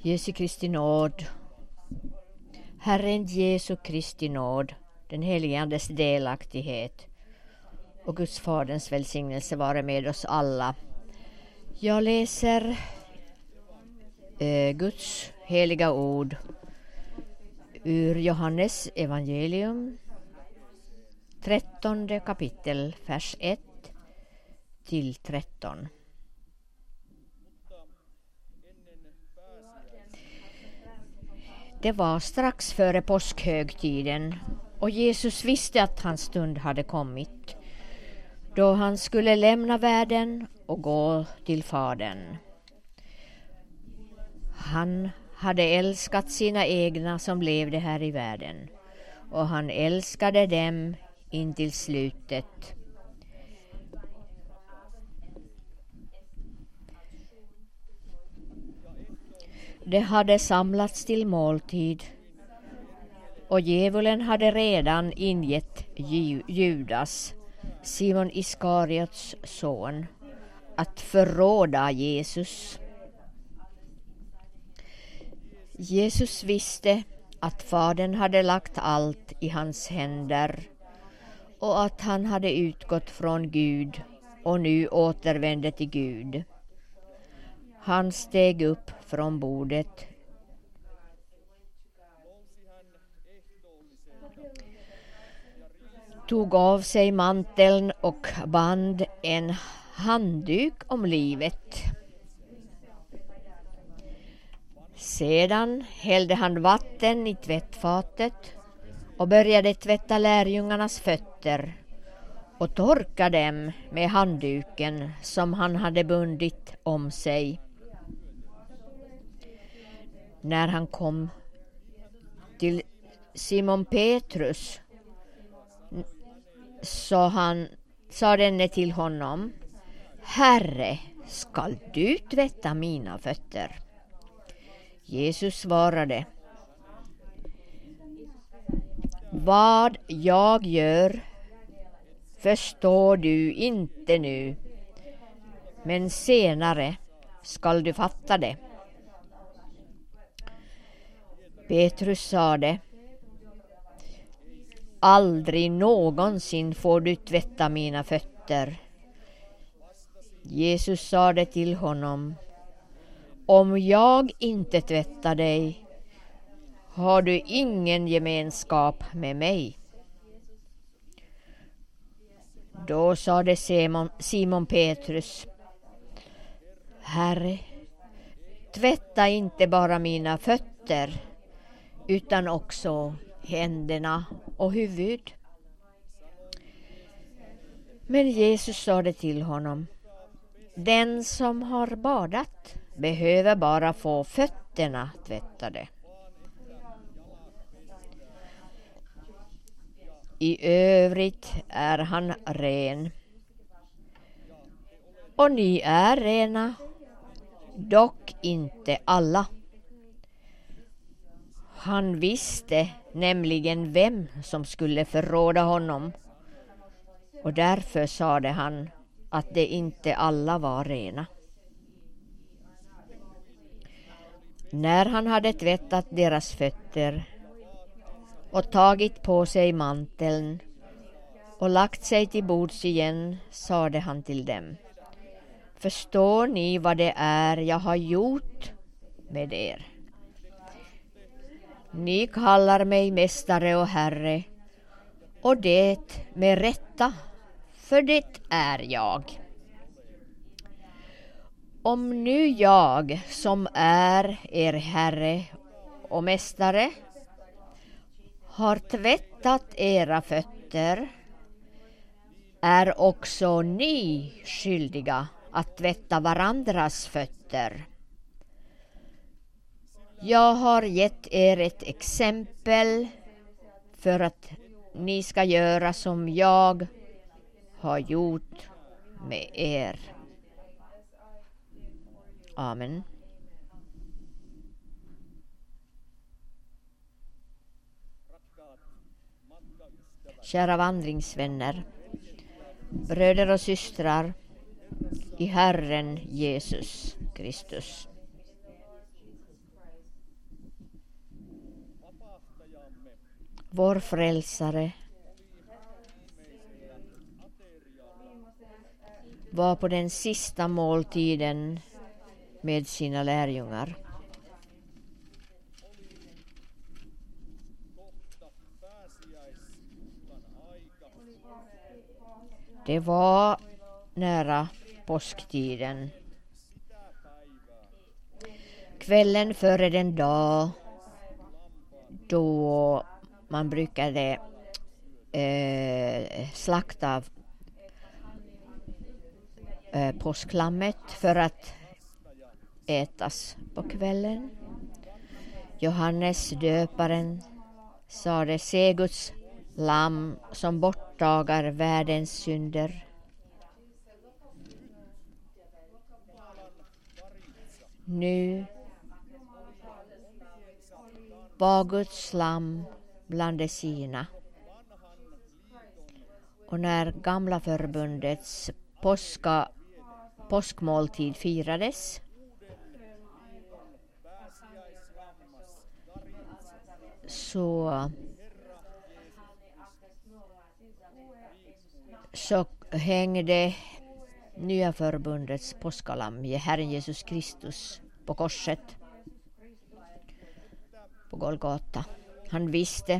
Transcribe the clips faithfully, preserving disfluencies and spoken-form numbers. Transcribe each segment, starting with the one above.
Jesu Kristi nåd, Herren Jesu Kristi nåd, den helige Andes delaktighet och Guds Faderns välsignelse vara med oss alla. Jag läser eh, Guds heliga ord ur Johannes evangelium, trettonde kapitel, vers ett till tretton. Det var strax före påskhögtiden och Jesus visste att hans stund hade kommit, då han skulle lämna världen och gå till Fadern. Han hade älskat sina egna som levde här i världen, och han älskade dem in till slutet. Det hade samlats till måltid, och djävulen hade redan ingett Judas, Simon Iskariots son, att förråda Jesus. Jesus visste att Fadern hade lagt allt i hans händer och att han hade utgått från Gud och nu återvände till Gud. Han steg upp från bordet. Tog av sig manteln och band en handduk om livet. Sedan hällde han vatten i tvättfatet och började tvätta lärjungarnas fötter och torka dem med handduken som han hade bundit om sig. När han kom till Simon Petrus sa, han, sa denne till honom: Herre, skall du tvätta mina fötter? Jesus svarade: Vad jag gör förstår du inte nu, men senare skall du fatta det. Petrus sade: Aldrig någonsin får du tvätta mina fötter. Jesus sade till honom: Om jag inte tvättar dig, har du ingen gemenskap med mig. Då sade Simon, Simon Petrus: Herre, tvätta inte bara mina fötter, utan också händerna och huvud. Men Jesus sade till honom: Den som har badat behöver bara få fötterna tvättade. I övrigt är han ren. Och ni är rena, dock inte alla. Han visste nämligen vem som skulle förråda honom, och därför sade han att det inte alla var rena. När han hade tvättat deras fötter och tagit på sig manteln och lagt sig till bords igen, sade han till dem: Förstår ni vad det är jag har gjort med er? Ni kallar mig mästare och herre, och det med rätta, för det är jag. Om nu jag, som är er herre och mästare, har tvättat era fötter, är också ni skyldiga att tvätta varandras fötter. Jag har gett er ett exempel för att ni ska göra som jag har gjort med er. Amen. Kära vandringsvänner, bröder och systrar i Herren Jesus Kristus. vår frälsare, var på den sista måltiden med sina lärjungar. Det var nära påsktiden. Kvällen före den dag då man brukade eh, slakta eh, påsklammet för att ätas på kvällen. Johannes döparen sade: se Guds lamm som borttagar världens synder. Nu var Guds lamm bland de sina. Och när gamla förbundets påska, påskmåltid firades, så, så hängde nya förbundets påskalamm, Herren Jesus Kristus, på korset på Golgata. Han visste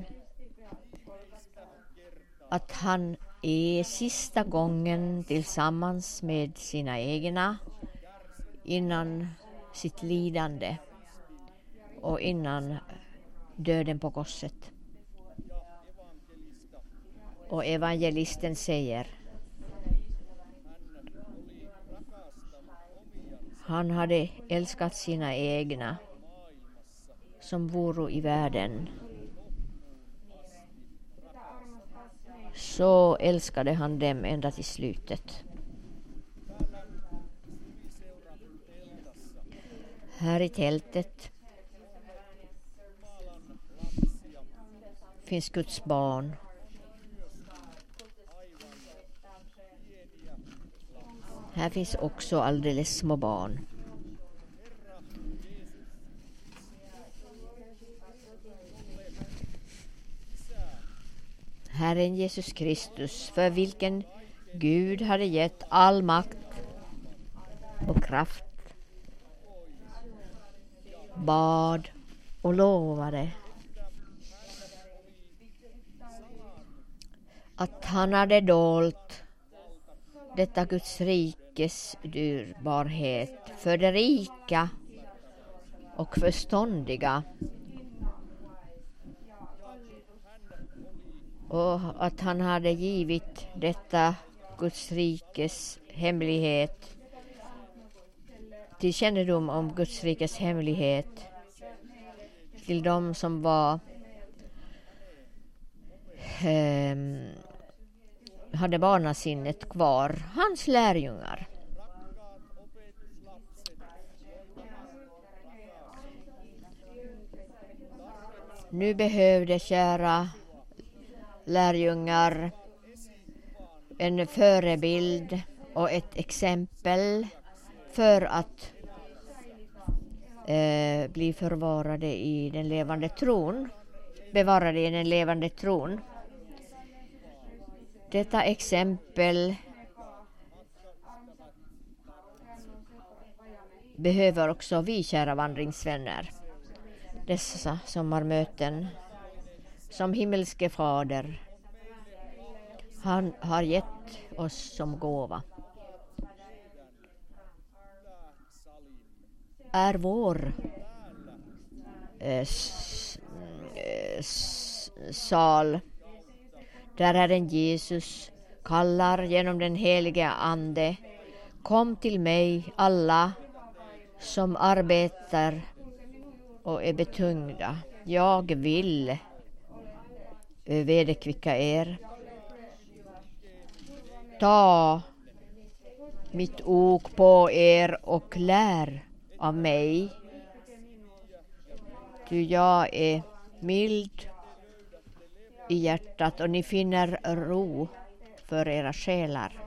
att han är sista gången tillsammans med sina egna innan sitt lidande och innan döden på korset. Och evangelisten säger: han hade älskat sina egna som voro i världen. Så älskade han dem ända till slutet. Här i tältet finns Guds barn. Här finns också alldeles små barn. Herren Jesus Kristus, för vilken Gud hade gett all makt och kraft, bad och lovade att han hade dolt detta Guds rikes dyrbarhet för de rika och förståndiga, och att han hade givit detta Guds rikes hemlighet, till kännedom om Guds rikes hemlighet, till dem som var eh, hade barnasinnet kvar, hans lärjungar. Nu behövde kära lärjungar en förebild och ett exempel för att eh, bli förvarade i den levande tron, bevarade i den levande tron. Detta exempel behöver också vi, kära vandringsvänner, dessa sommarmöten, som himmelske fader han har gett oss som gåva. Är vår eh, s, s, sal, där Herren Jesus kallar genom den heliga ande: kom till mig alla som arbetar och är betyngda, jag vill vederkvicka er. Ta mitt ok på er och lär av mig, ty jag är mild i hjärtat och ni finner ro för era själar.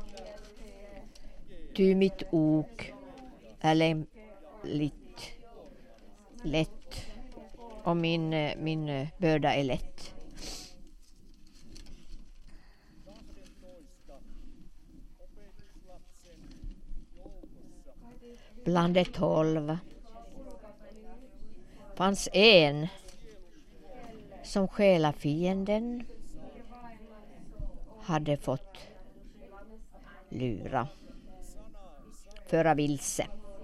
Ty mitt ok är lämpligt, lätt, och min, min börda är lätt. bland de tolv fanns en som själafienden hade fått lura, föra vilse.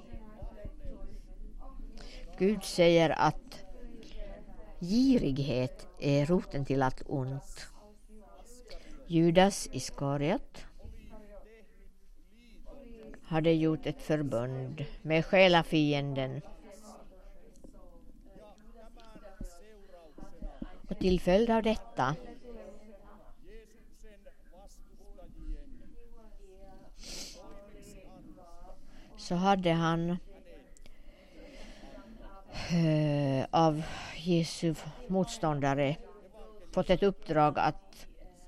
Gud säger att girighet är roten till allt ont. Judas Iskariot hade gjort ett förbund med själafienden. Och till följd av detta så hade han äh, av Jesu motståndare fått ett uppdrag att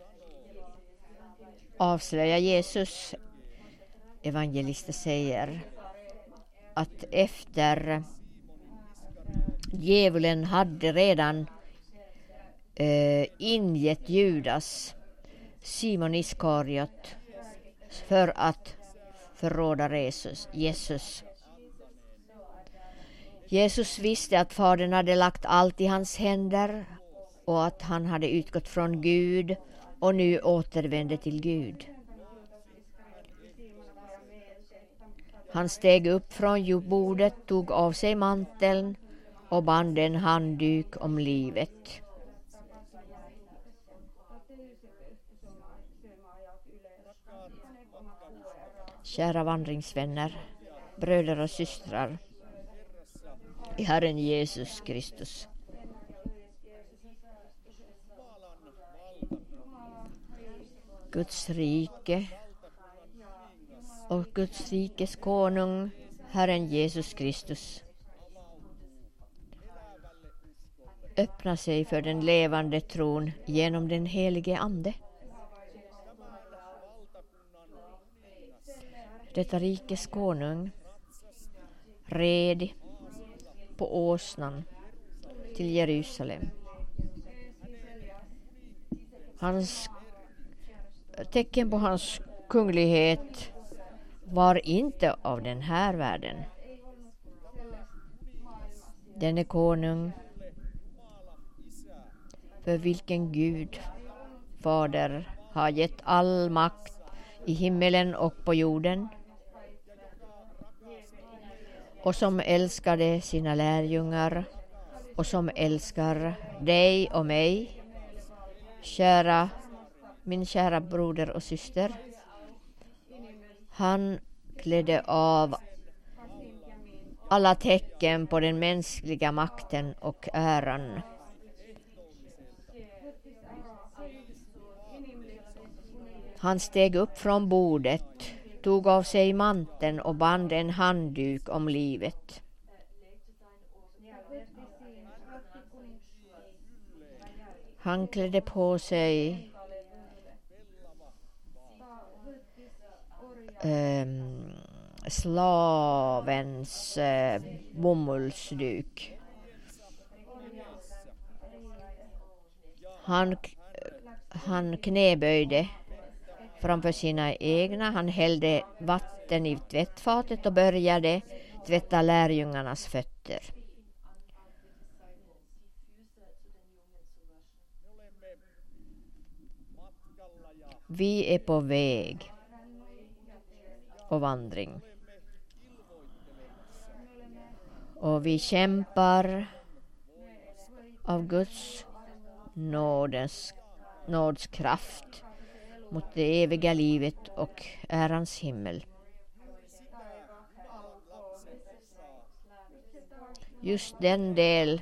avslöja Jesus. Evangelister säger att efter djävulen hade redan eh, ingett Judas, Simon Iskariot, för att förråda Jesus. Jesus. Jesus visste att Fadern hade lagt allt i hans händer och att han hade utgått från Gud och nu återvände till Gud. Han steg upp från jordbordet, tog av sig manteln och band en handduk om livet. Kära vandringsvänner, bröder och systrar i Herren Jesus Kristus. Guds rike och Guds rikes konung, Herren Jesus Kristus, öppnar sig för den levande tron genom den helige ande. Detta rikes konung red på åsnan till Jerusalem. Hans tecken på hans kunglighet var inte av den här världen. Denne konung, för vilken Gud, Fader, har gett all makt i himmelen och på jorden, och som älskade sina lärjungar och som älskar dig och mig, kära, min kära broder och syster. Han klädde av alla tecken på den mänskliga makten och äran. Han steg upp från bordet, tog av sig manteln och band en handduk om livet. Han klädde på sig um, slavens uh, bomullsduk. Han, han knäböjde framför sina egna. Han hällde vatten i tvättfatet och började tvätta lärjungarnas fötter. Vi är på väg och vandring. Och vi kämpar av Guds nådens, nåds kraft mot det eviga livet och ärans himmel. Just den del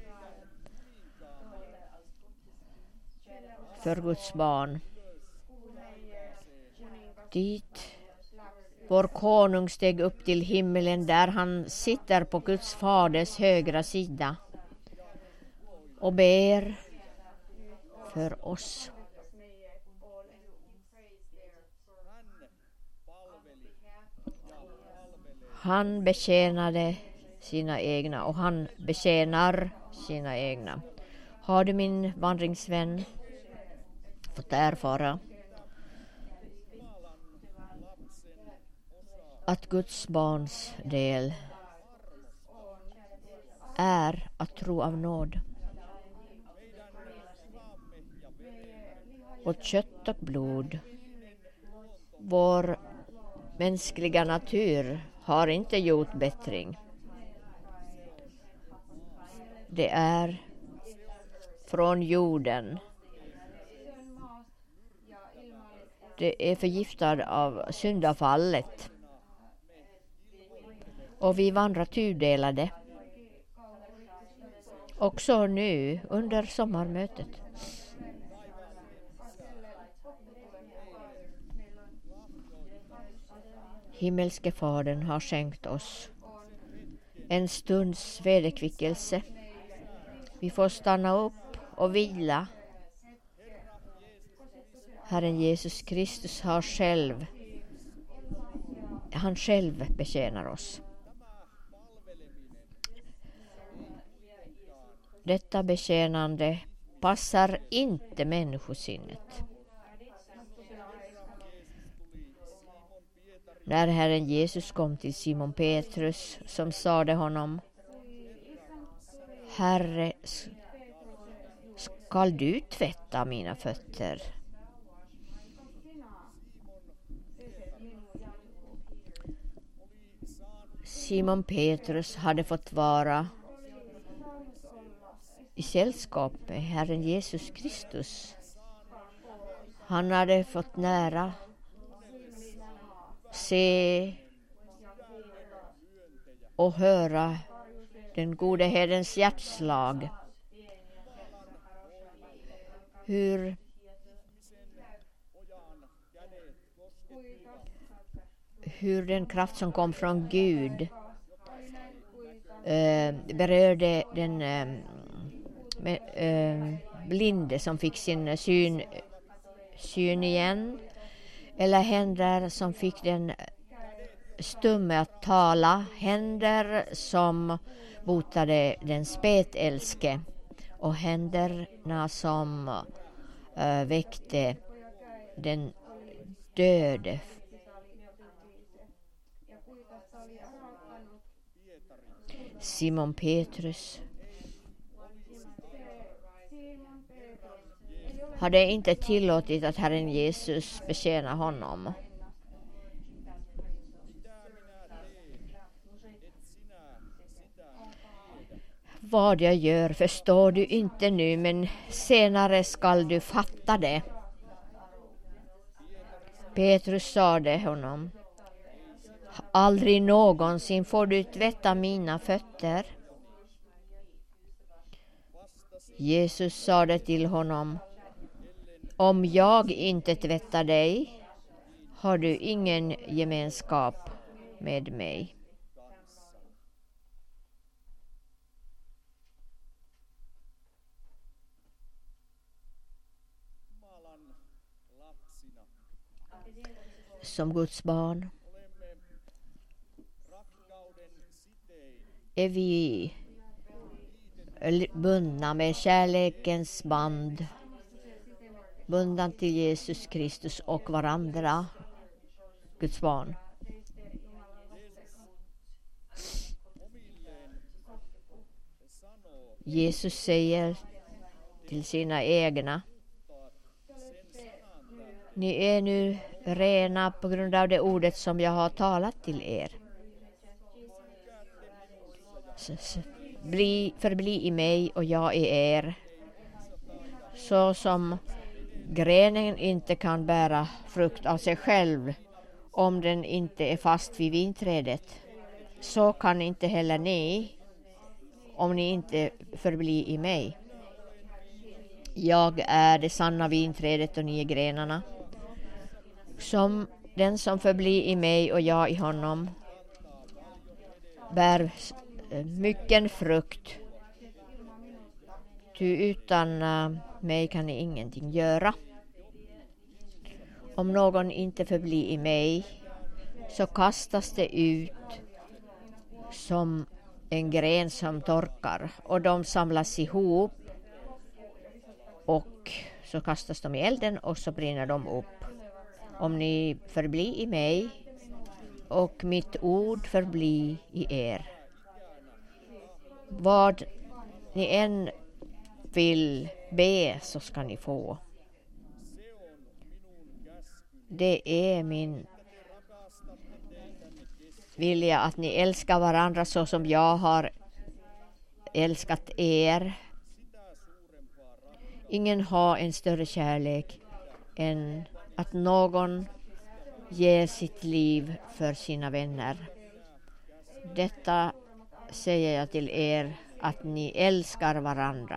för Guds barn dit vår konung steg upp till himmelen, där han sitter på Guds faders högra sida och ber för oss. Han betjänade sina egna och han betjänar sina egna. Har du, min vandringsvän, fått erfara att Guds barns del är att tro av nåd. Och kött och blod, vår mänskliga natur, har inte gjort bättring. Det är från jorden. Det är förgiftad av syndafallet. Och vi vandrar tudelade. Också nu under sommarmötet. Himmelske Fadern har skänkt oss en stunds vederkvickelse. Vi får stanna upp och vila. Herren Jesus Kristus har själv, han själv betjänar oss. Detta betjänande passar inte människosinnet. När Herren Jesus kom till Simon Petrus, som sade honom: Herre, skall du tvätta mina fötter? Simon Petrus hade fått vara i sällskap med Herren Jesus Kristus. Han hade fått nära se och höra den gode herdens hjärtslag. Hur hur den kraft som kom från Gud eh, berörde den eh, med, eh, blinde som fick sin syn, syn igen, eller händer som fick den stumme att tala, händer som botade den spetälske och händerna som eh, väckte den döde. Simon Petrus hade inte tillåtit att Herren Jesus betjänar honom. Vad jag gör förstår du inte nu, men senare skall du fatta det. Petrus sade honom: aldrig någonsin får du tvätta mina fötter. Jesus sade till honom: om jag inte tvättar dig, har du ingen gemenskap med mig. Som Guds barn är vi bundna med kärlekens band, bundna till Jesus Kristus och varandra, Guds barn. Jesus säger till sina egna: ni är nu rena på grund av det ordet som jag har talat till er. Bli, förbli i mig och jag i er. Så som grenen inte kan bära frukt av sig själv om den inte är fast vid vinträdet, så kan inte heller ni om ni inte förbli i mig. Jag är det sanna vinträdet och ni är grenarna. Som den som förblir i mig och jag i honom bär mycken frukt. Ty utan uh, mig kan ni ingenting göra. Om någon inte förblir i mig, så kastas det ut som en gren som torkar, och de samlas ihop och så kastas de i elden och så brinner de upp. Om ni förblir i mig och mitt ord förblir i er, vad ni än vill be så ska ni få. Det är min vilja att ni älskar varandra så som jag har älskat er. Ingen har en större kärlek än att någon ger sitt liv för sina vänner. Detta säger jag till er, att ni älskar varandra.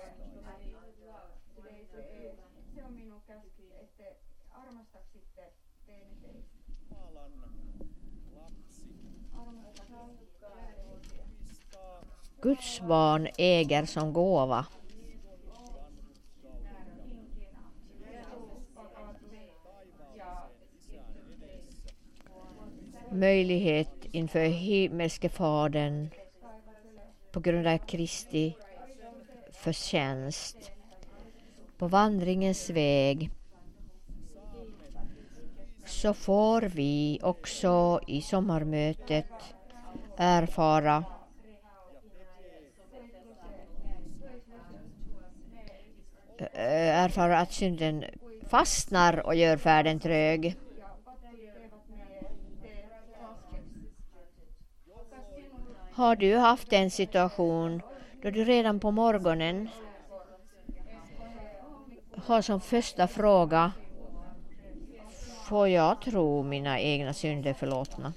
Guds barn äger som gåva möjlighet inför himmelske Fadern på grund av Kristi förtjänst på vandringens väg. Så får vi också i sommarmötet erfara erfara att synden fastnar och gör färden trög. Har du haft en situation då du redan på morgonen har som första fråga: får jag tro mina egna synder förlåtna?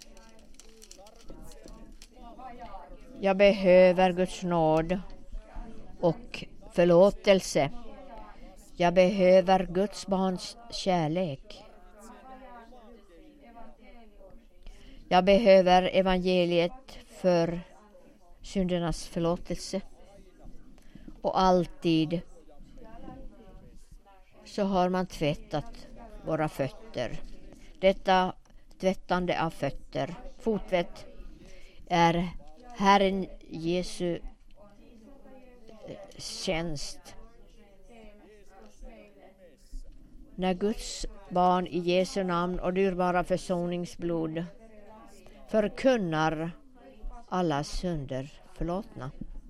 Jag behöver Guds nåd och förlåtelse. Jag behöver Guds barns kärlek. Jag behöver evangeliet för syndernas förlåtelse. Och alltid så har man tvättat våra fötter. Detta tvättande av fötter, fotvett, är Herren Jesu tjänst. När Guds barn i Jesu namn och dyrbara försoningsblod förkunnar alla synder förlåtna.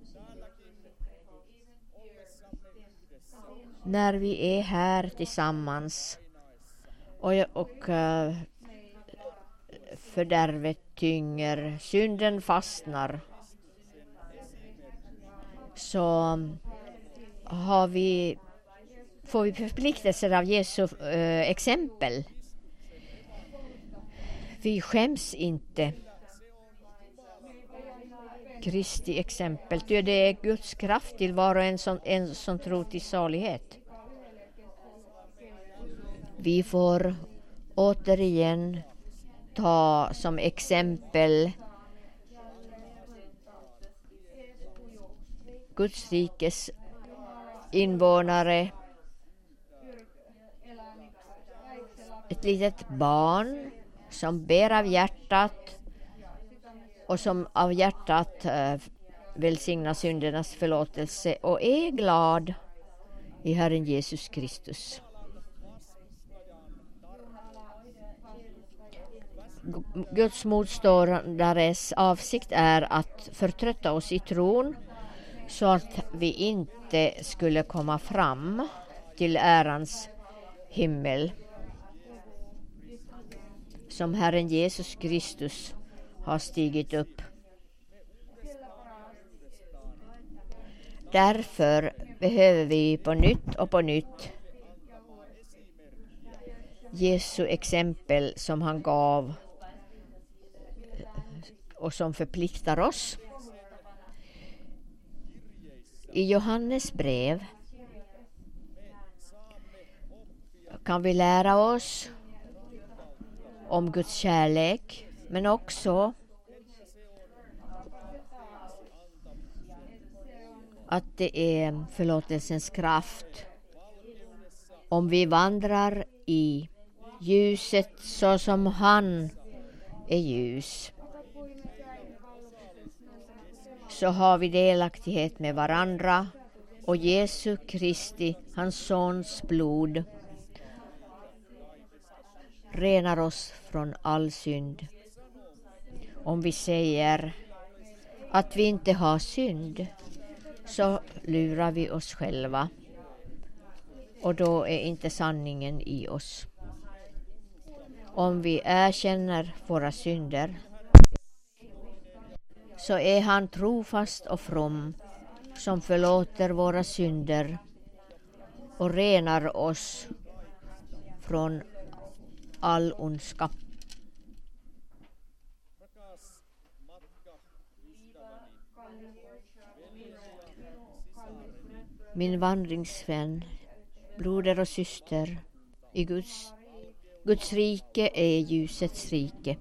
När vi är här tillsammans och, och uh, fördärvet tynger, synden fastnar, så har vi, får vi förpliktelser av Jesu uh, exempel. Vi skäms inte. Kristi exempel, ty det är Guds kraft till var och en som, en som tror till salighet. Vi får återigen ta som exempel Guds rikes invånare, ett litet barn som ber av hjärtat och som av hjärtat äh, välsignar syndernas förlåtelse och är glad i Herren Jesus Kristus. Guds motståndares avsikt är att förtrötta oss i tron så att vi inte skulle komma fram till ärans himmel som Herren Jesus Kristus har stigit upp. Därför behöver vi på nytt och på nytt Jesu exempel som han gav och som förpliktar oss. I Johannes brev kan vi lära oss om Guds kärlek, men också att det är förlåtelsens kraft. Om vi vandrar i ljuset så som han är ljus, så har vi delaktighet med varandra, och Jesu Kristi, hans sons blod, renar oss från all synd. Om vi säger att vi inte har synd, så lurar vi oss själva. Och då är inte sanningen i oss. Om vi erkänner våra synder, så är han trofast och from, som förlåter våra synder och renar oss från all ondska. Min vandringsvän, broder och syster, i Guds, Guds rike är ljusets rike.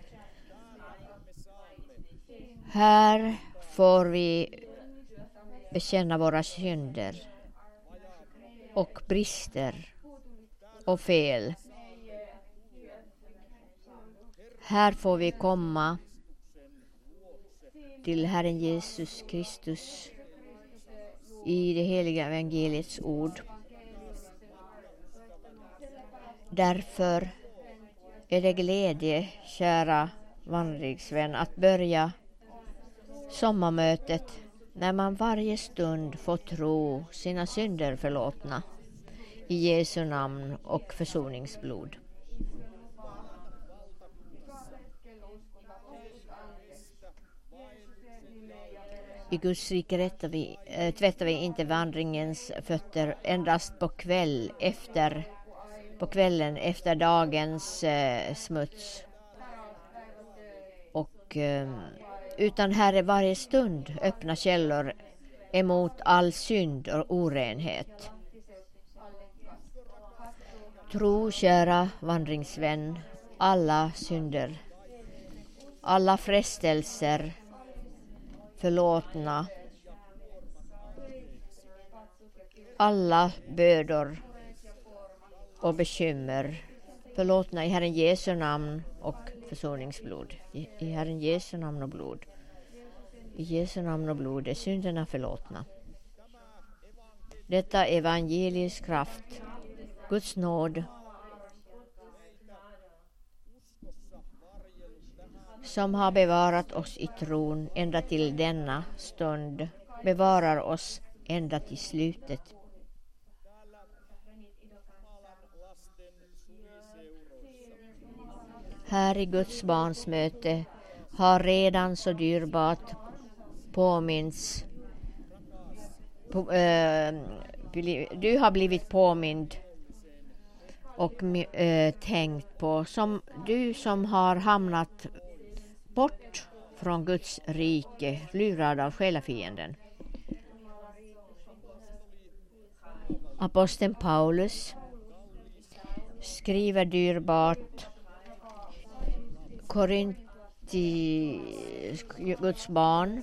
Här får vi bekänna våra synder och brister och fel. Här får vi komma till Herren Jesus Kristus i det heliga evangeliets ord. Därför är det glädje, kära vandringsvän, att börja sommarmötet när man varje stund får tro sina synder förlåtna i Jesu namn och försoningsblod. I Guds rike rättar vi, äh, tvättar vi inte vandringens fötter endast på kväll efter på kvällen efter dagens äh, smuts. Och äh, utan här är varje stund öppna källor emot all synd och orenhet. Tro, kära vandringsvän, alla synder, alla frestelser förlåtna, alla bördor och bekymmer förlåtna i Herren Jesu namn och försoningsblod. I, i Herren Jesu namn och blod. I Jesu namn och blod är synderna förlåtna. Detta evangeliets kraft, Guds nåd, som har bevarat oss i tron ända till denna stund, bevarar oss ända till slutet. Här i Guds barns möte har redan så dyrbart påminns. På, äh, du har blivit påmind och äh, tänkt på, som du som har hamnat bort från Guds rike, lurad av själafienden. Aposteln Paulus skriver dyrbart Korinti, Guds barn,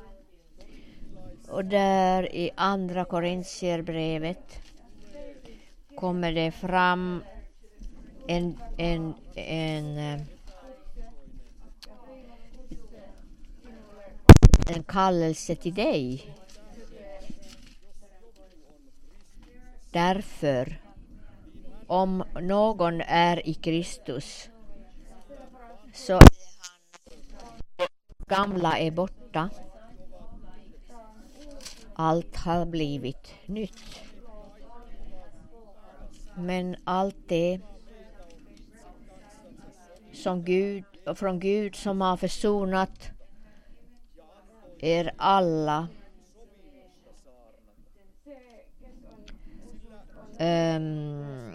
och där i andra Korintierbrevet kommer det fram en, en, en, en kallelse till dig. Därför, om någon är i Kristus, så gamla är borta. Allt har blivit nytt. Men allt det som Gud, från Gud som har försonat er alla, um,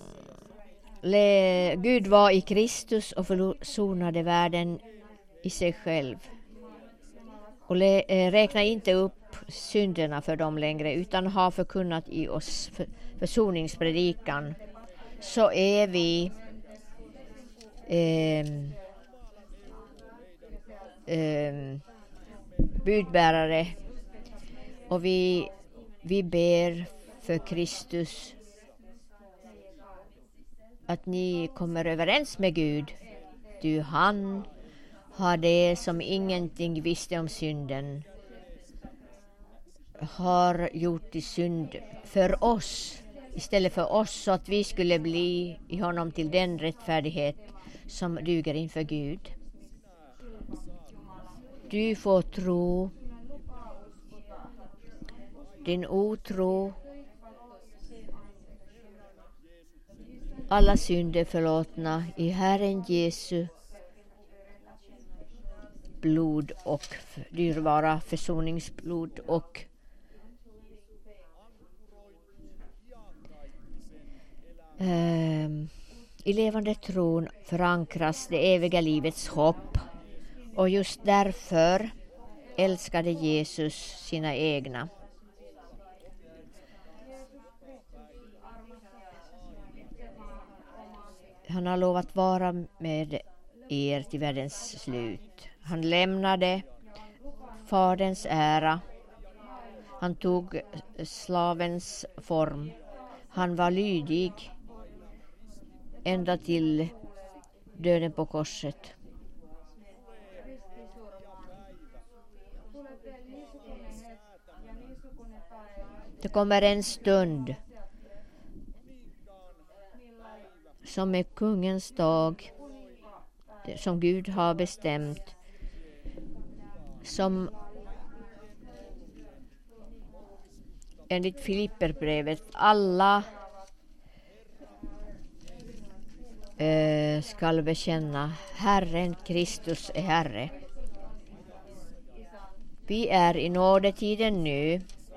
le, Gud var i Kristus och försonade världen i sig själv. Och le, eh, räkna inte upp synderna för dem längre, utan har förkunnat i oss för, försoningspredikan. Så är vi eh, eh, budbärare, och vi, vi ber för Kristus att ni kommer överens med Gud. Du, han har det som ingenting visste om synden, har gjort till synd för oss, istället för oss, så att vi skulle bli i honom till den rättfärdighet som duger inför Gud. Du får tro. Din otro. Alla synder förlåtna i Herren Jesu blod och dyrbara försoningsblod, och eh, i levande tron förankras det eviga livets hopp, och just därför älskade Jesus sina egna. Han har lovat vara med er till världens slut. Han lämnade faderns ära. Han tog slavens form. Han var lydig ända till döden på korset. Det kommer en stund som är kungens dag, som Gud har bestämt, som enligt Filipperbrevet alla eh, skall bekänna Herren Kristus är Herre. Vi är i nådetiden nu,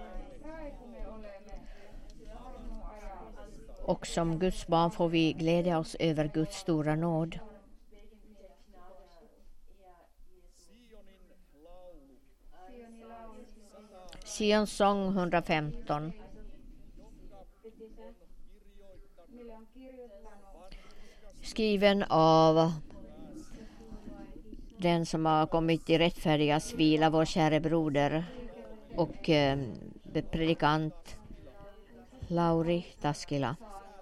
och som Guds barn får vi glädja oss över Guds stora nåd. Sions sång hundrafemton. Skriven av den som har kommit i rättfärdigas vila, vår käre broder och eh, predikant Lauri Taskila.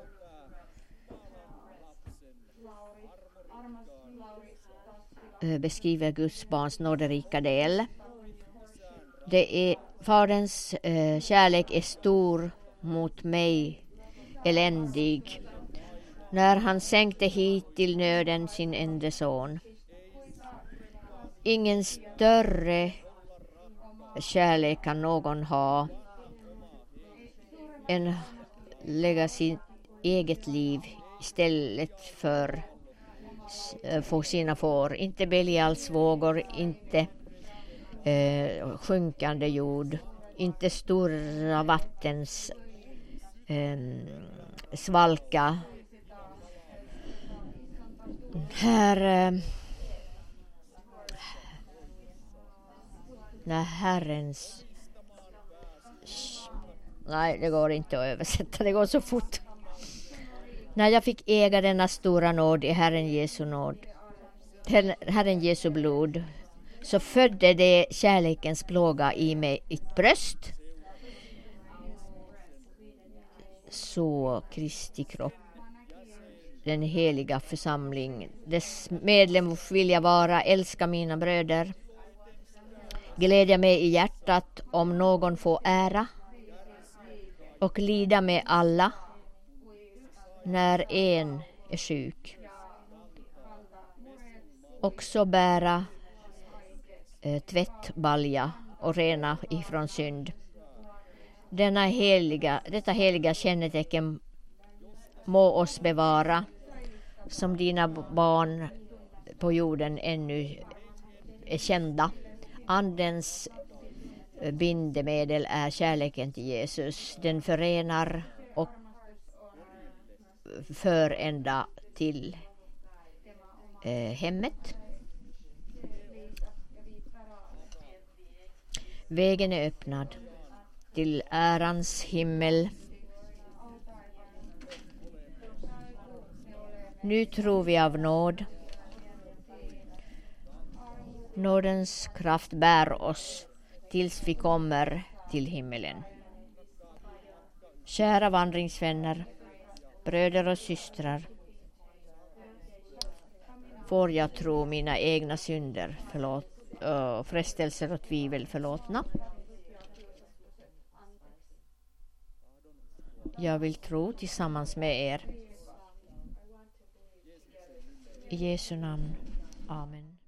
Beskriver Guds barns nåderika del. Det är Faderns eh, kärlek är stor mot mig, eländig, när han sänkte hit till nöden sin enda son. Ingen större kärlek kan någon ha än lägga sitt eget liv istället för få sina får. Inte Belials vågor, inte eh, sjunkande jord, inte stora vattens eh, svalka. Här eh, när Herrens nej, det går inte att översätta, det går så fort. När jag fick äga denna stora nåd i Herren Jesu nåd, Herren Jesu blod, så födde det kärlekens plåga i mig ett bröst. Så Kristi kropp, den heliga församling, dess medlem vill jag vara, älska mina bröder, glädja mig i hjärtat om någon får ära, och lida med alla när en är sjuk. Också bära eh, tvättbalja och rena ifrån synd. Denna heliga, detta heliga kännetecken må oss bevara, som dina barn på jorden ännu är kända. Andens bindemedel är kärleken till Jesus. Den förenar och för ända till eh, hemmet. Vägen är öppnad till ärans himmel. Nu tror vi av nåd. Nådens kraft bär oss tills vi kommer till himmelen. Kära vandringsvänner, bröder och systrar, får jag tro mina egna synder förlåt, äh, frestelser och tvivel förlåtna. Jag vill tro tillsammans med er. I Jesu namn. Amen.